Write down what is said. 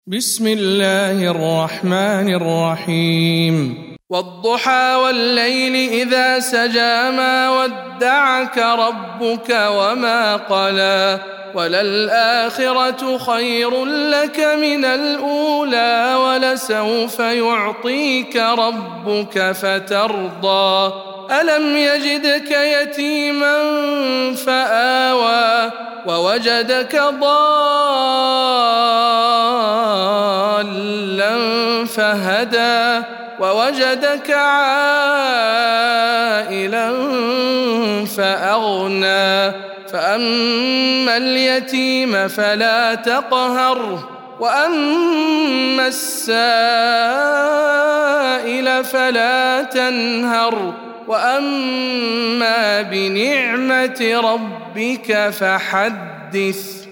بسم الله الرحمن الرحيم والضحى والليل إذا سجى ما ودعك ربك وما قلى وللآخرة خير لك من الأولى ولسوف يعطيك ربك فترضى ألم يجدك يتيما فآوى ووجدك ضالا فهدى ووجدك عائلا فأغنى فأما اليتيم فلا تقهر وأما السائل فلا تنهر وأما بنعمة ربك فحدث.